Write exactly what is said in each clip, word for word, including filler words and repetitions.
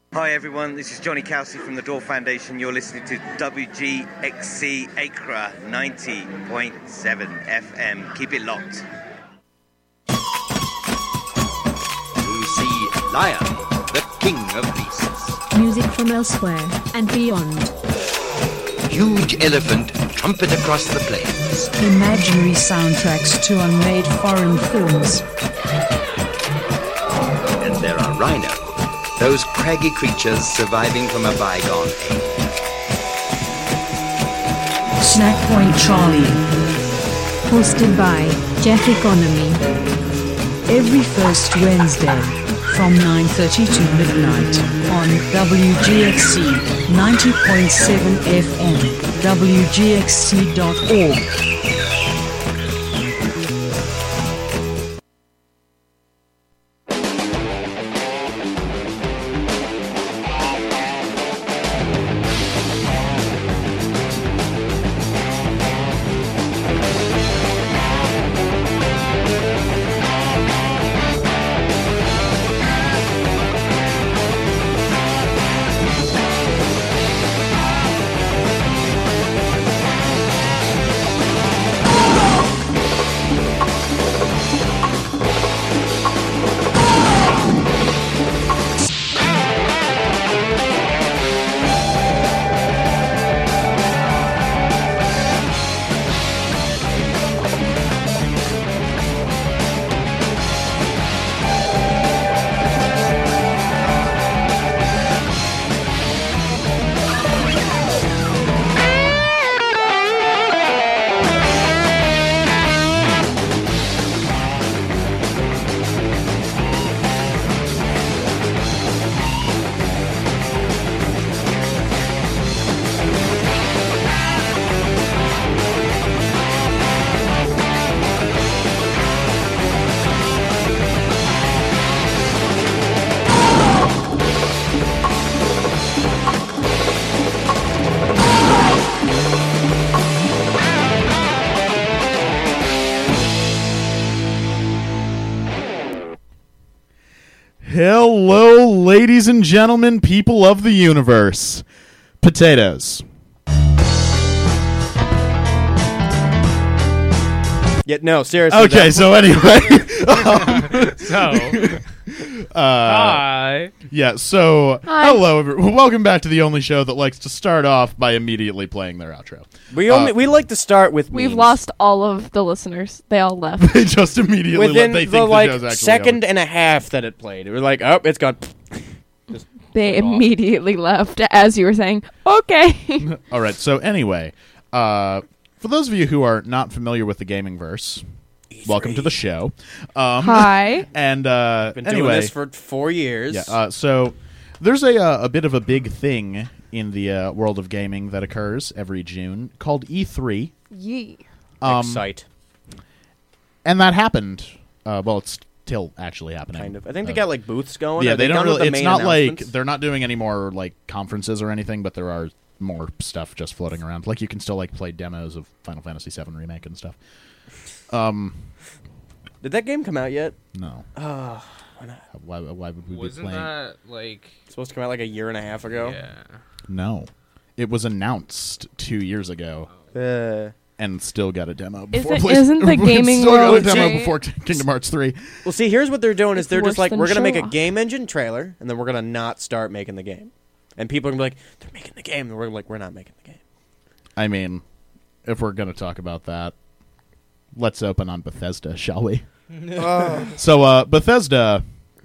Hi everyone, this is Johnny Kelsey from the Door Foundation. You're listening to W G X C Acra ninety point seven F M. Keep it locked. You see Lion, the king of beasts. Music from elsewhere and beyond. Huge elephant trumpet across the plains. Imaginary soundtracks to unmade foreign films. And there are rhino, those craggy creatures surviving from a bygone age. Snack Point Charlie. Hosted by Jeff Economy. Every first Wednesday from nine thirty to midnight on W G X C ninety point seven F M, W G X C dot org. Hello, ladies and gentlemen, people of the universe. Potatoes. Yeah, no, seriously. Okay, so anyway. um, So, uh, hi. Yeah, so, Hi. hello, everyone. Welcome back to the only show that likes to start off by immediately playing their outro. We only Uh, we like to start with We've memes. lost all of the listeners. They all left. They just immediately within let, they the think like the show's actually second and a half that it played. It was like, oh, it's gone. They Fuck off. immediately left as you were saying, okay. over. All right, so anyway, uh, for those of you who are not familiar with the gaming verse, welcome to the show. Um, Hi. And uh, Been anyway, doing this for four years. Yeah, uh, so there's a uh, a bit of a big thing in the uh, world of gaming that occurs every June called E three. Yee. Um, Excite, and that happened. Uh, well, it's still actually happening. kind of. I think they Uh, got like booths going. yeah, Are they, don't done with really. the It's main not like announcements? they're not doing any more like conferences or anything, but there are more stuff just floating around. Like you can still like play demos of Final Fantasy seven Remake and stuff. Um, Did that game come out yet? no. Oh, Why? Why would we Wasn't be playing? that like? it's supposed to come out like a year and a half ago. Yeah. No, it was announced two years ago. Uh, And still got a demo before. Isn't- Play- isn't the gaming still got a world demo great? before t- Kingdom Hearts three. well, see, here's what they're doing: is It's they're worse just like, than we're gonna make a Showa. game engine trailer, and then we're gonna not start making the game, and people are gonna be like, they're making the game, and we're like, we're not making the game. I mean, if we're gonna talk about that, let's open on Bethesda, shall we? So, uh, Bethesda,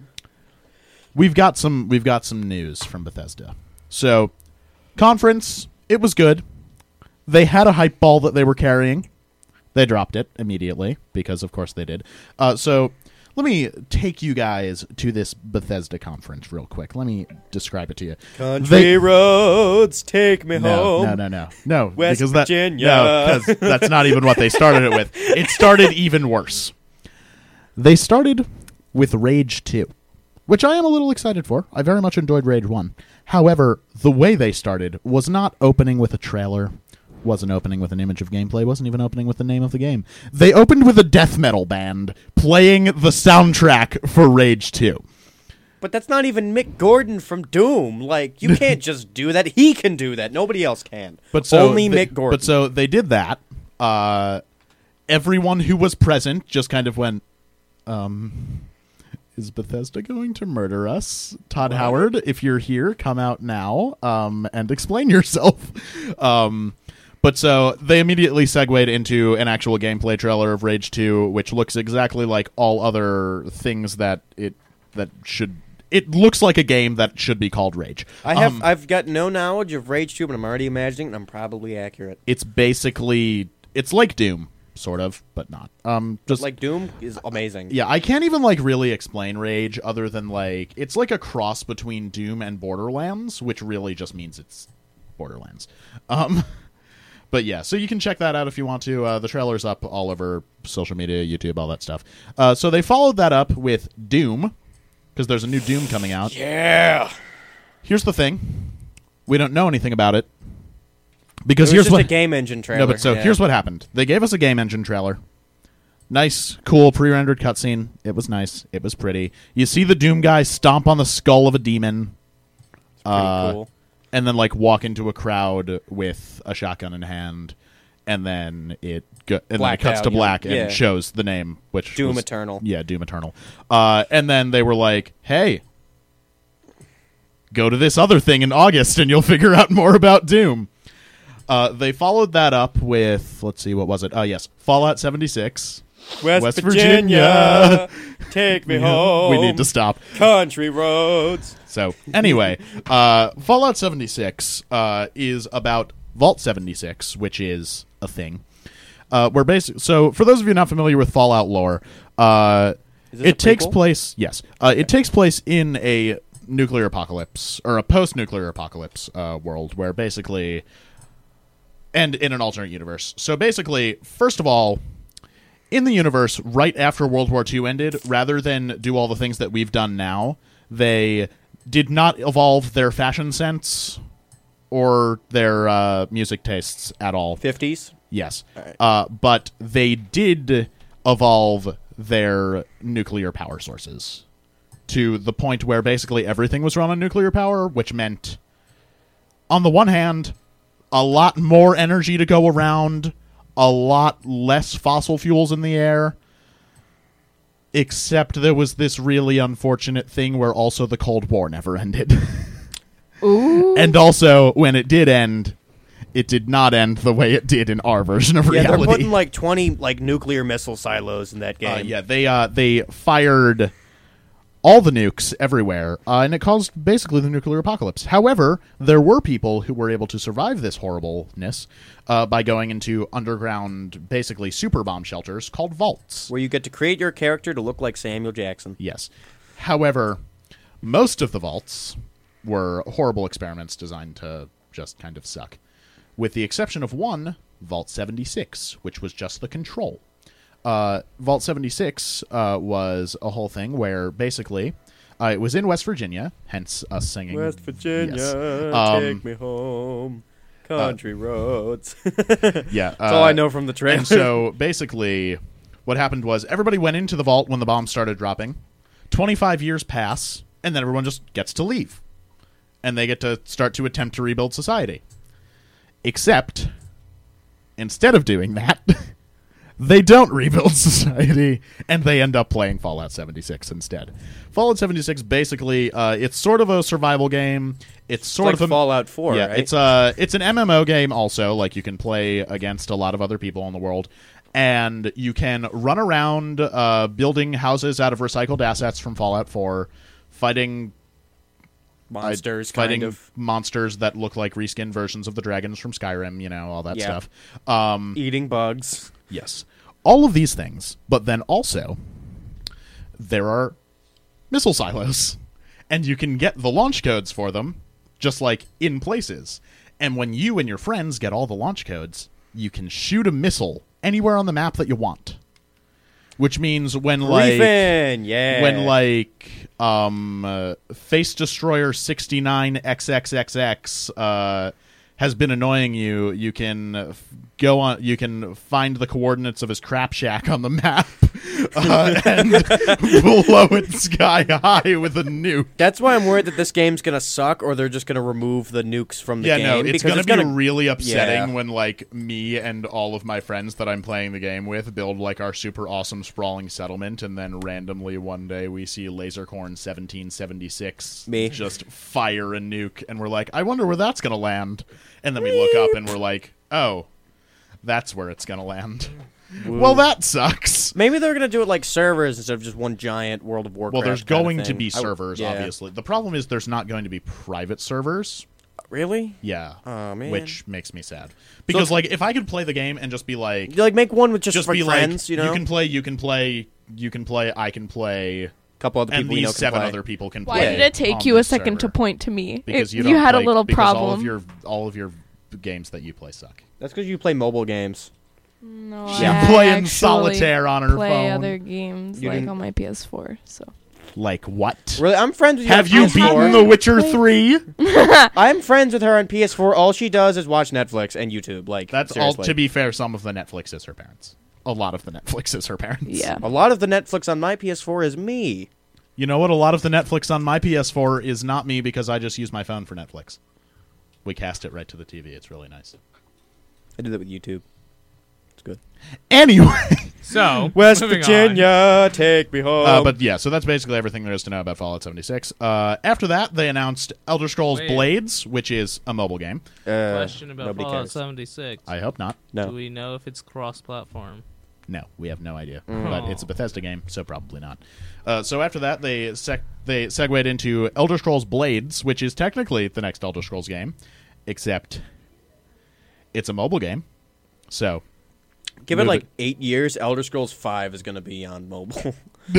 we've got some we've got some news from Bethesda. So, conference, it was good. They had a hype ball that they were carrying. They dropped it immediately because, of course, they did. Uh, so, let me take you guys to this Bethesda conference real quick. Let me describe it to you. Country They- roads, take me No, home. no, no, no, no. West because that, Virginia. No, because that's not even what they started it with. It started even worse. They started with Rage two, which I am a little excited for. I very much enjoyed Rage one. However, the way they started was not opening with a trailer, wasn't opening with an image of gameplay, wasn't even opening with the name of the game. They opened with a death metal band playing the soundtrack for Rage two. But that's not even Mick Gordon from Doom. Like, you can't just do that. He can do that. Nobody else can. But so Only they, Mick Gordon. But so they did that. Uh, everyone who was present just kind of went, um, is Bethesda going to murder us? Todd What? Howard, if you're here, come out now um, and explain yourself. um, but so they immediately segued into an actual gameplay trailer of Rage two, which looks exactly like all other things that it that should. It looks like a game that should be called Rage. I have Um, I've got no knowledge of Rage two, but I'm already imagining it, and I'm probably accurate. it's basically it's like Doom, sort of, but not. Um, just Like Doom is amazing. yeah, I can't even like really explain Rage other than like it's like a cross between Doom and Borderlands, which really just means it's Borderlands. Um, but yeah, so you can check that out if you want to. Uh, the trailer's up all over social media, YouTube, all that stuff. Uh, so they followed that up with Doom, because there's a new Doom coming out. Yeah. Here's the thing: we don't know anything about it. It Because was here's just what a game engine trailer. No, but so yeah. here's what happened. They gave us a game engine trailer. Nice, cool, pre-rendered cutscene. It was nice. It was pretty. You see the Doom guy stomp on the skull of a demon. It's pretty uh, cool. And then, like, walk into a crowd with a shotgun in hand. And then it go- and then it Black cuts out, to yeah. black and Yeah. shows the name, which Doom was- Eternal. Yeah, Doom Eternal. Uh, and then they were like, hey, go to this other thing in August and you'll figure out more about Doom. Uh, they followed that up with, let's see, what was it? Oh, yes, Fallout seventy-six. West, West Virginia, take me home. We need to stop. Country roads. So, anyway, uh, Fallout seventy-six uh, is about Vault seventy-six, which is a thing. Uh, where basic- so, for those of you not familiar with Fallout lore, uh, Is this it a takes prequel? place, yes, uh, it takes place in a nuclear apocalypse, or a post-nuclear apocalypse uh, world, where basically... And in an alternate universe. So basically, first of all, in the universe, right after World War Two ended, rather than do all the things that we've done now, they did not evolve their fashion sense or their uh, music tastes at all. fifties. Yes. Alright. Uh, but they did evolve their nuclear power sources to the point where basically everything was run on nuclear power, which meant, on the one hand, a lot more energy to go around, a lot less fossil fuels in the air, except there was this really unfortunate thing where also the Cold War never ended. Ooh. And also, when it did end, it did not end the way it did in our version of Yeah, reality. they're putting like twenty like nuclear missile silos in that game. Uh, yeah, they uh, they fired all the nukes everywhere, uh, and it caused basically the nuclear apocalypse. However, there were people who were able to survive this horribleness uh, by going into underground, basically super bomb shelters called vaults. Where you get to create your character to look like Samuel Jackson. Yes. However, most of the vaults were horrible experiments designed to just kind of suck, with the exception of one, Vault seventy-six, which was just the control. Uh, Vault seventy-six uh, was a whole thing where basically uh, it was in West Virginia, hence us singing. West Virginia, Yes. Um, take me home. Country roads. Yeah, That's all uh, I know from the trailer. And so basically, what happened was everybody went into the vault when the bombs started dropping. twenty-five years pass, and then everyone just gets to leave. And they get to start to attempt to rebuild society. Except, instead of doing that, they don't rebuild society, and they end up playing Fallout seventy-six instead. Fallout seventy-six, basically, uh, it's sort of a survival game. It's sort like of a Fallout four, Yeah, right? it's a it's an M M O game also. Like you can play against a lot of other people in the world, and you can run around uh, building houses out of recycled assets from Fallout four, fighting. monsters, uh, fighting kind of. monsters that look like reskin versions of the dragons from Skyrim. You know, all that Yeah. stuff. Um, Eating bugs. Yes. All of these things, but then also there are missile silos, and you can get the launch codes for them just like in places. And when you and your friends get all the launch codes, you can shoot a missile anywhere on the map that you want. Which means when like Reefing, yeah. when like um uh, Face Destroyer sixty-nine X X X X uh has been annoying you, you can f- go on you can find the coordinates of his crap shack on the map uh, and blow it sky high with a nuke. That's why I'm worried that this game's gonna suck, or they're just gonna remove the nukes from the yeah, game. no, it's because gonna it's be gonna really upsetting Yeah. when like me and all of my friends that I'm playing the game with build like our super awesome sprawling settlement, and then randomly one day we see Lasercorn seventeen seventy-six Me. just fire a nuke, and we're like, I wonder where that's gonna land. And then we look up and we're like, oh, that's where it's gonna land. Well, that sucks. Maybe they're gonna do it like servers instead of just one giant World of Warcraft. Well, there's kind of going to thing. be I w- servers, yeah. obviously. The problem is there's not going to be private servers. Really? Yeah. Oh, man. Which makes me sad. Because, it's- like, if I could play the game and just be like... You, like make one with just, just for be friends, like, you know. can play, you can play, you can play, I can play, a couple other and people these you know can seven play. other people can Why play. did it take on you a this second to server. point to me? Because It- you, don't had play, a little because problem. all of your all of your games that you play suck. That's because you play mobile games. No, Yeah. I Playing actually solitaire on her play phone. other games You like didn't- on my P S four. So Like what? Really, I'm friends with you. Have on you P S four. beaten The Witcher three? I'm friends with her on P S four. All she does is watch Netflix and YouTube. Like That's seriously. all. To be fair, some of the Netflix is her parents. A lot of the Netflix is her parents. yeah, A lot of the Netflix on my P S four is me. You know what? A lot of the Netflix on my P S four is not me because I just use my phone for Netflix. We cast it right to the T V. It's really nice. I do that with YouTube. It's good. Anyway, So, West moving Virginia, take me home. uh, but yeah, so that's basically everything there is to know about Fallout seventy-six. Uh, after that, they announced Elder Scrolls Wait. Blades, which is a mobile game. uh, on. Question about nobody Fallout cares. seventy-six. I hope not. No. Do we know if it's cross-platform? No, we have no idea. Mm. But it's a Bethesda game, so probably not. Uh, so after that, they sec- they segued into Elder Scrolls Blades, which is technically the next Elder Scrolls game, except it's a mobile game. So Give it move like it- eight years. Elder Scrolls five is going to be on mobile.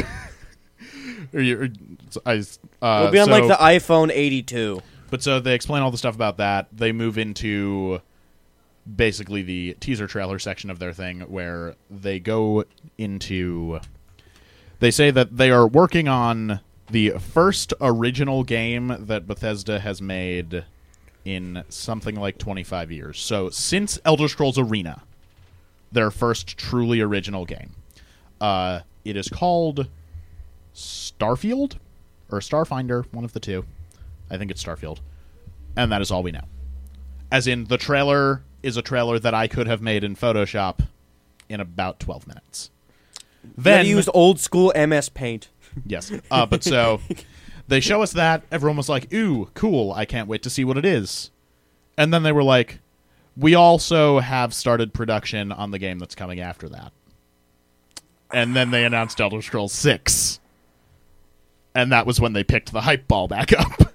or you- or- I, uh, It'll be on so- like the iPhone eighty-two. But so they explain all the stuff about that. They move into basically the teaser trailer section of their thing where they go into... They say that they are working on the first original game that Bethesda has made in something like twenty-five years. So since Elder Scrolls Arena, their first truly original game. Uh, it is called Starfield or Starfinder, one of the two. I think it's Starfield. And that is all we know. As in, the trailer is a trailer that I could have made in Photoshop in about twelve minutes. Then Then, used old school M S Paint. yes. Uh, but so, they show us that. Everyone was like, ooh, cool. I can't wait to see what it is. And then they were like, we also have started production on the game that's coming after that. And then they announced Elder Scrolls six. And that was when they picked the hype ball back up.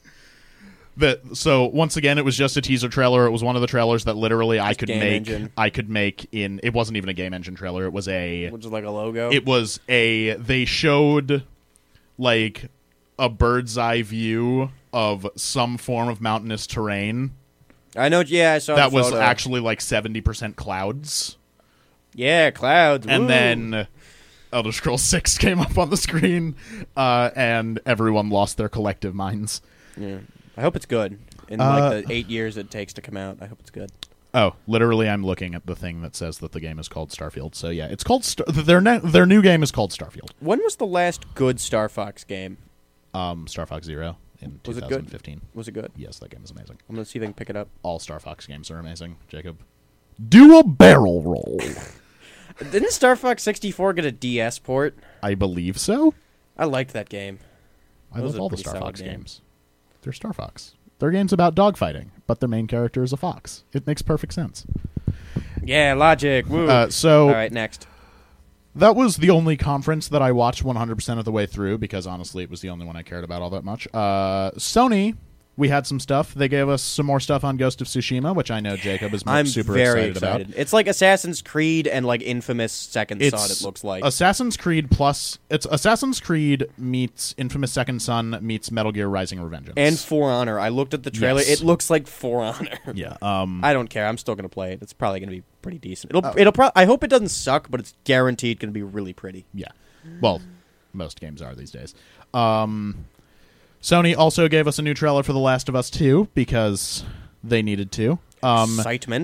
That so once again, it was just a teaser trailer. It was one of the trailers that literally I could game make. engine. I could make in. It wasn't even a game engine trailer. It was a. Which is like a logo. It was a. They showed like a bird's eye view of some form of mountainous terrain I know. Yeah, I saw that the was photo. actually like seventy percent clouds, Yeah, clouds. and woo. then Elder Scrolls six came up on the screen, uh, and everyone lost their collective minds. Yeah. I hope it's good. In Uh, like the eight years it takes to come out, I hope it's good. Oh, literally, I'm looking at the thing that says that the game is called Starfield. So yeah, it's called Star- their ne- their new game is called Starfield. When was the last good Star Fox game? Um, Star Fox Zero in Was it good? twenty fifteen. Was it good? Yes, that game is amazing. I'm gonna see if I can pick it up. All Star Fox games are amazing. Jacob, do a barrel roll. Didn't Star Fox sixty-four get a D S port? I believe so. I liked that game. I That was love a all the pretty Star solid Fox game. games. They're Star Fox. They're games about dogfighting, but their main character is a fox. It makes perfect sense. Yeah, logic. Woo. Uh, so All right, next. that was the only conference that I watched one hundred percent of the way through because honestly, it was the only one I cared about all that much. Uh, Sony, we had some stuff. They gave us some more stuff on Ghost of Tsushima, which I know Jacob is I'm super very excited, excited. about. It's like Assassin's Creed and like Infamous Second It's Son. It looks like. Assassin's Creed plus. It's Assassin's Creed meets Infamous Second Son meets Metal Gear Rising: Revengeance. and For Honor. I looked at the trailer. Yes. It looks like For Honor. yeah, um, I don't care. I'm still gonna play it. It's probably gonna be pretty decent. It'll. Oh. It'll. Pro- I hope it doesn't suck, but it's guaranteed gonna be really pretty. yeah. Well, most games are these days. Um, Sony also gave us a new trailer for The Last of Us two because they needed to. Um, Excitement.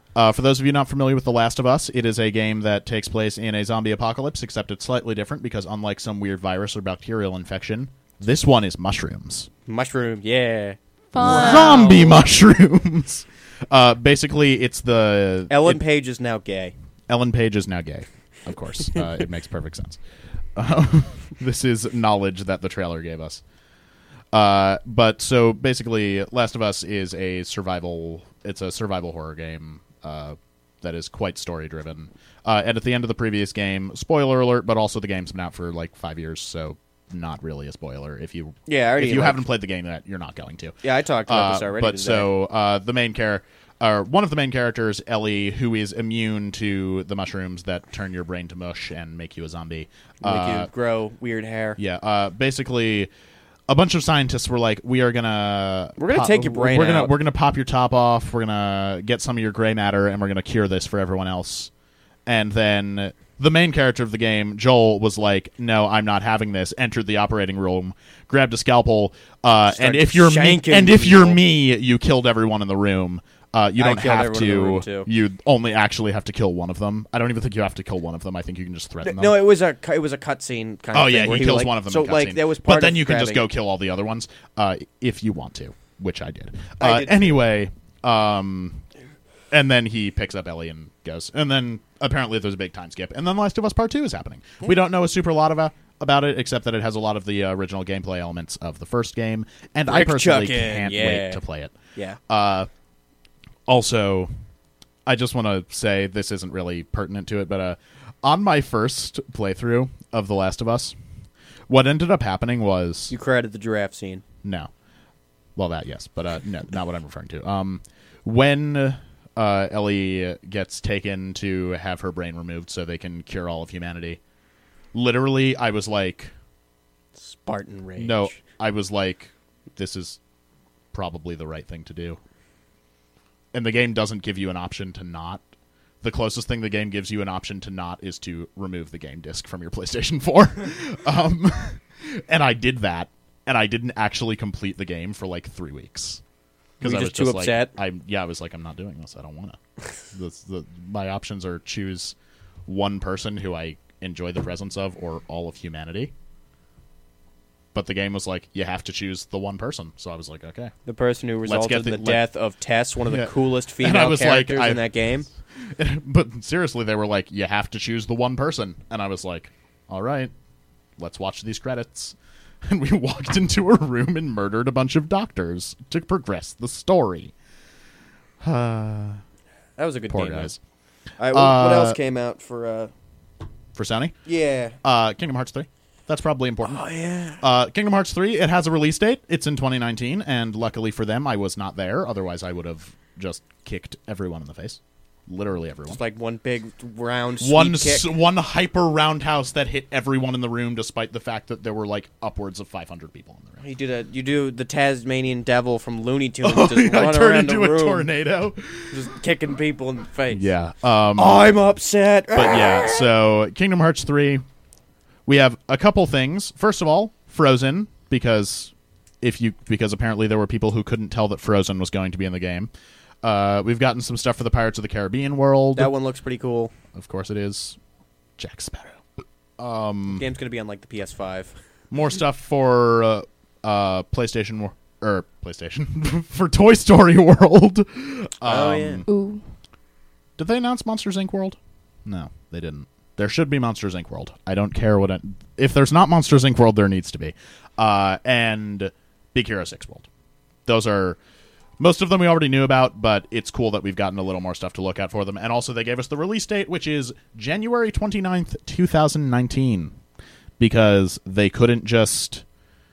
Uh, for those of you not familiar with The Last of Us, it is a game that takes place in a zombie apocalypse, except it's slightly different because unlike some weird virus or bacterial infection, this one is mushrooms. Mushroom, yeah. Fun. Zombie mushrooms! Uh, basically, it's the... Ellen it- Page is now gay. Ellen Page is now gay, of course. Uh, it makes perfect sense. Uh, this is knowledge that the trailer gave us. Uh, but so basically, Last of Us is a survival. It's a survival horror game uh, that is quite story driven. Uh, and at the end of the previous game, spoiler alert, but also the game's been out for like five years, so not really a spoiler. If you Yeah, I already if you like- haven't played the game yet, you're not going to. Yeah, I talked about Uh, this already. but today. so uh, the main character, uh, one of the main characters, Ellie, who is immune to the mushrooms that turn your brain to mush and make you a zombie. Make Uh, you grow weird hair. yeah, uh, basically, a bunch of scientists were like, "We are gonna We're gonna take your brain We're gonna out." we're gonna pop your top off. We're gonna get some of your gray matter, and we're gonna cure this for everyone else." And then the main character of the game, Joel, was like, "No, I'm not having this." Entered the operating room, grabbed a scalpel, uh, and Started if you're me, shanking and if you're people. me, you killed everyone in the room. Uh, you I don't killed have everyone in the room, to. too. You only actually have to kill one of them. I don't even think you have to kill one of them. I think you can just threaten them. No, it was a cu- it was a cutscene kind Oh of thing. yeah, where he was kills like- one of them. So in like cutscene. that was part But then of you can just grabbing- go kill all the other ones uh, if you want to, which I did. I Uh, did. anyway, um, and then he picks up Ellie and goes. And then apparently there's a big time skip. And then Last of Us Part Two is happening. We don't know a super lot about about it, except that it has a lot of the uh, original gameplay elements of the first game, and I Brick personally chucking, can't yeah. wait to play it. Yeah. Uh, also, I just want to say this isn't really pertinent to it, but uh, on my first playthrough of The Last of Us, what ended up happening was You created the giraffe scene. no, well that yes, but uh, no, not what I'm referring to. Um, when uh, Ellie gets taken to have her brain removed so they can cure all of humanity, literally, I was like, Spartan rage. no, I was like, this is probably the right thing to do. And the game doesn't give you an option to not. The closest thing the game gives you an option to not is to remove the game disc from your PlayStation four. um, and I did that, and I didn't actually complete the game for like three weeks. Were you I was just too upset? Like, I, yeah, I was like, I'm not doing this. I don't want to. This, the, my options are choose one person who I enjoy the presence of or all of humanity. But the game was like, you have to choose the one person. So I was like, okay. The person who Let's resulted get in the the- let- death of Tess, one of the Yeah. coolest And I female was like, characters I- in that game. But seriously, they were like, you have to choose the one person. And I was like, all right, let's watch these credits. And we walked into a room and murdered a bunch of doctors to progress the story. That was a good Poor game. man. guys. All right, what, what Uh, else came out for? uh For Sony? Yeah. Uh, Kingdom Hearts three. That's probably important. Oh yeah. Uh, Kingdom Hearts three, it has a release date. It's in twenty nineteen, and luckily for them, I was not there. Otherwise, I would have just kicked everyone in the face. Literally everyone. Just like one big round sweep One kick. s- one hyper roundhouse that hit everyone in the room, despite the fact that there were like upwards of five hundred people in the room. You do the you do the Tasmanian devil from Looney Tunes, Oh, just yeah, I run turned around into the a room, tornado. just kicking people in the face. Yeah. Um, I'm upset. but yeah, so Kingdom Hearts three, we have a couple things. First of all, Frozen, because if you because apparently there were people who couldn't tell that Frozen was going to be in the game. Uh, we've gotten some stuff for the Pirates of the Caribbean world. That one looks pretty cool. Of course it is. Jack Sparrow. Game's gonna be on like the P S five. More stuff for uh, uh, PlayStation wor- or PlayStation for Toy Story World. Um, Oh, yeah. Ooh. Did they announce Monsters Incorporated. World? No, they didn't. There should be Monsters Incorporated. World. I don't care what it, if there's not Monsters Incorporated. World, there needs to be. Uh, and Big Hero six World. Those are most of them we already knew about, but it's cool that we've gotten a little more stuff to look at for them. And also they gave us the release date, which is January twenty-ninth, twenty nineteen, because they couldn't just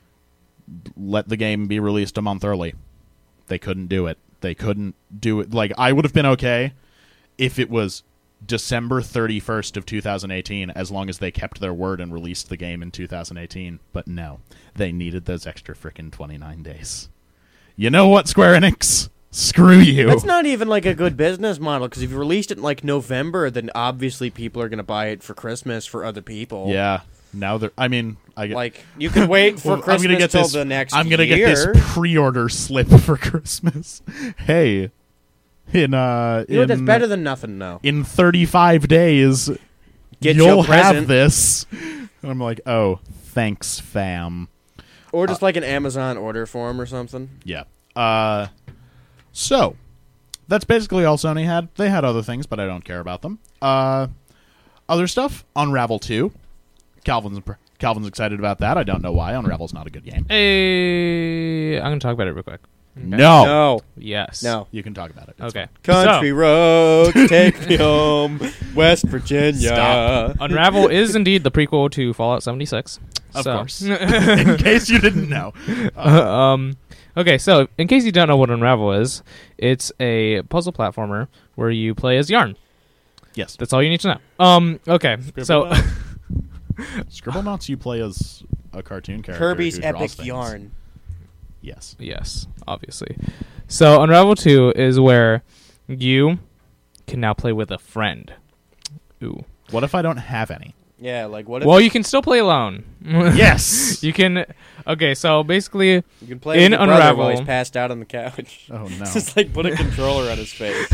let the game be released a month early. They couldn't do it. They couldn't do it. Like, I would have been okay if it was December thirty-first of two thousand eighteen, as long as they kept their word and released the game in two thousand eighteen. But no, they needed those extra frickin' twenty-nine days. You know what, Square Enix? Screw you. That's not even like a good business model, because if you released it in like November, then obviously people are gonna buy it for Christmas for other people. Yeah. Now they're. I mean, I get. Like you can wait for Well, I'm Christmas gonna get till this, the next I'm gonna year. get this pre-order slip for Christmas. Hey, in uh You know in, that's better than nothing, though. in thirty-five days Get you'll your have present. this. And I'm like, oh, thanks, fam. Or just like an Amazon order form or something. Yeah. Uh, so that's basically all Sony had. They had other things, but I don't care about them. Uh, other stuff: Unravel two. Calvin's Calvin's excited about that. I don't know why. Unravel's not a good game. Hey, I'm gonna talk about it real quick. No. No. Yes. No. You can talk about it. It's Okay. Country So, roads take me home, West Virginia. Stop. Unravel is indeed the prequel to Fallout seventy-six. Of So- course. In case you didn't know. um, okay, so in case you don't know what Unravel is, it's a puzzle platformer where you play as Yarn. Yes. That's all you need to know. Um, okay, so Scribblenauts, you play as a cartoon character. Kirby's who draws Epic things. Yarn. Yes. yes, obviously. So Unravel two is where you can now play with a friend. Ooh. What if I don't have any? Yeah, like what if Well, you can still play alone. Yes. You can. Okay, so basically, you can play in with your brother while Unravel- he's passed out on the couch? Oh no. Just like put a controller on his face.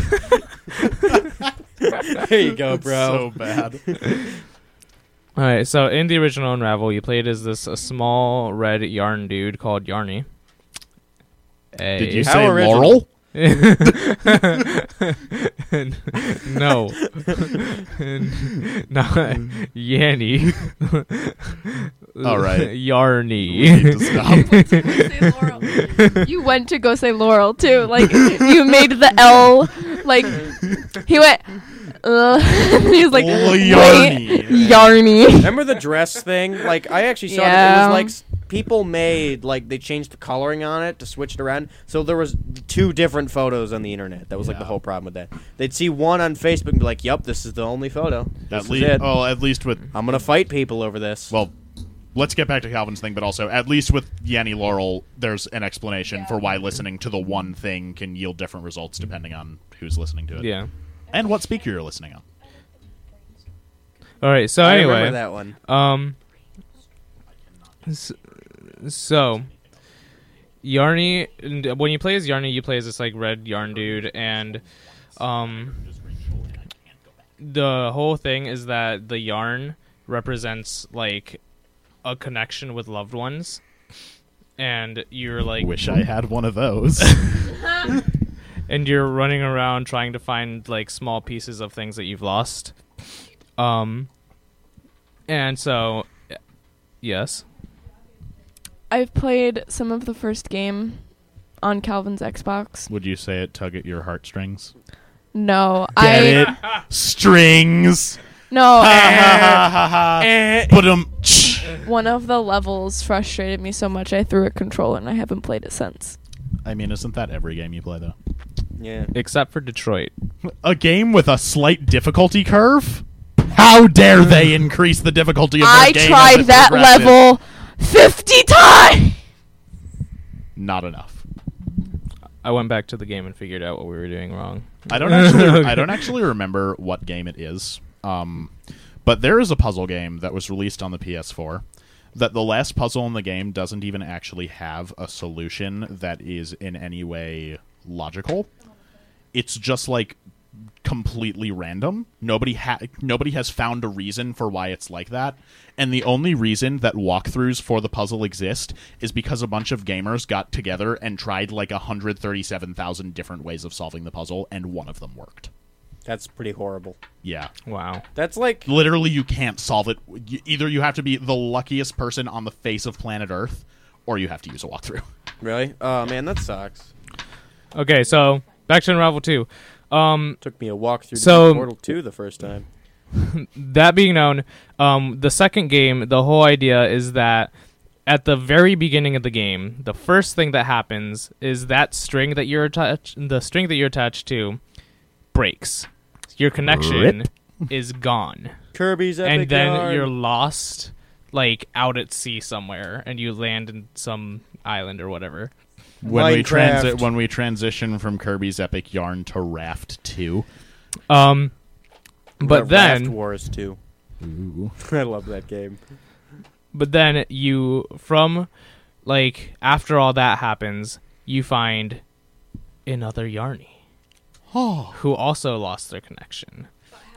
There you go, bro. So bad. all right. So in the original Unravel, you played as this a small red yarn dude called Yarny. A- Did you How say original. Laurel? no, not Yanny. All right. Yarny. We need to stop. Say Laurel. You went to go say Laurel too. Like you made the L. Like he went. Uh, he was like Yarny. wait, Yarny. Remember the dress thing? Like I actually saw it. It Yeah. was like s- people made like they changed the coloring on it to switch it around. So there was two different photos on the internet. That was like the Yeah. whole problem with that. They'd see one on Facebook and be like, "Yep, this is the only photo. This At is least, it. oh, at least with I'm gonna fight people over this." well, let's get back to Calvin's thing, but also at least with Yanni Laurel, there's an explanation for why listening to the one thing can yield different results depending on who's listening to it. Yeah. And what speaker you're listening on. All right. So I anyway, remember that one. Um. s- So, Yarny, and when you play as Yarny, you play as this like red yarn dude, and um, the whole thing is that the yarn represents like a connection with loved ones, and you're like Wish I had one of those. and you're running around trying to find like small pieces of things that you've lost. Um, and so, yes. I've played some of the first game on Calvin's Xbox. Would you say it tug at your heartstrings? No, Get I it? Strings. no. Ha ha ha ha. Put 'em. One of the levels frustrated me so much I threw a controller and I haven't played it since. I mean, isn't that every game you play though? Yeah. Except for Detroit. A game with a slight difficulty curve? How dare they increase the difficulty of their I game as tried it that progresses? level fifty times. Not enough. I went back to the game and figured out what we were doing wrong. I don't actually. I don't actually remember what game it is. Um, but there is a puzzle game that was released on the P S four. That the last puzzle in the game doesn't even actually have a solution that is in any way logical. It's just like completely random. Nobody ha- nobody has found a reason for why it's like that. And the only reason that walkthroughs for the puzzle exist is because a bunch of gamers got together and tried like one hundred thirty-seven thousand different ways of solving the puzzle, and one of them worked. That's pretty horrible. Yeah. Wow. That's like Literally, you can't solve it. You, either you have to be the luckiest person on the face of planet Earth, or you have to use a walkthrough. really. Oh man, that sucks. Okay, so back to Unravel two. Um, Took me a walk through So- the Portal two the first time. that being known, um, the second game, the whole idea is that at the very beginning of the game, the first thing that happens is that string that you're attached, the string that you're attached to, breaks. Your connection is gone, Kirby's Epic and then Yarn. you're lost, like out at sea somewhere, and you land in some island or whatever. When we Minecraft. transi- when we transition from Kirby's Epic Yarn to Raft two. Um, but Raft then, Wars two. I love that game. but then you from like after all that happens, you find another Yarny. who also lost their connection.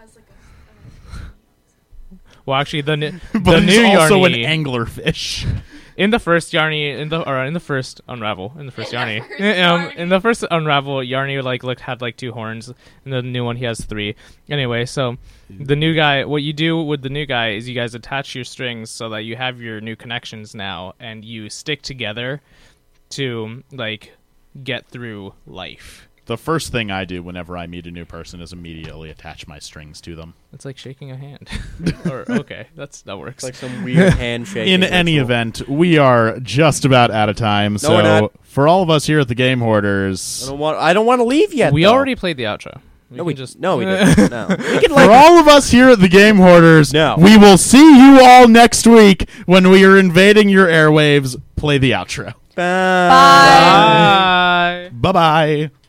Well, actually, the n- but the he's new also Yarny an anglerfish. in the first Yarny in the or in the first Unravel in the first In the Yarny first um, Yarny. in the first Unravel Yarny like looked had like two horns, and the new one he has three. Anyway, so the new guy, what you do with the new guy is you guys attach your strings so that you have your new connections now, and you stick together to like get through life. The first thing I do whenever I meet a new person is immediately attach my strings to them. It's like shaking a hand. or okay, that's that works. It's like some weird handshake. In any ritual. event, we are just about out of time. No, so we're not. for all of us here at the Game I Hoarders, don't want. I don't want to leave yet. we though. already played the outro. We No, can we just No, we didn't. No. We can for like. all of us here at the Game Hoarders, No. we will see you all next week when we are invading your airwaves. Play the outro. Bye. Bye. Bye bye.